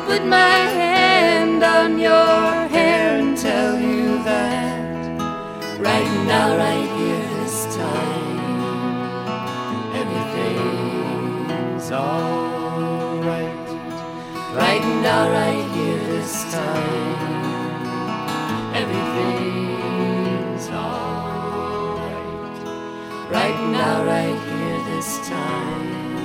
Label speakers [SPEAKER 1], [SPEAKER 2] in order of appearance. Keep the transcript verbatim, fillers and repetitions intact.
[SPEAKER 1] put my hand on your hair and tell you that right now, right here, this time, everything's alright. Right now, right here, this time, everything's alright. Right now, right here, this time.